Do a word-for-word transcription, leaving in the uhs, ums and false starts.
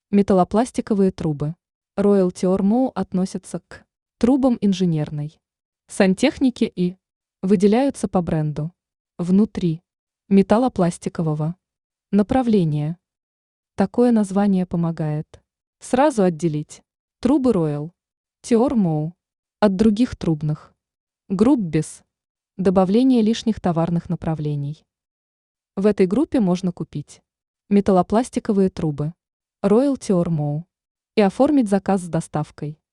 Металлопластиковые трубы. Royal Tiormo относятся к трубам инженерной сантехники и выделяются по бренду внутри металлопластикового направления. Такое название помогает сразу отделить трубы Royal Tiormo от других трубных групп без добавления лишних товарных направлений. В этой группе можно купить металлопластиковые трубы Royal Tiormo и оформить заказ с доставкой.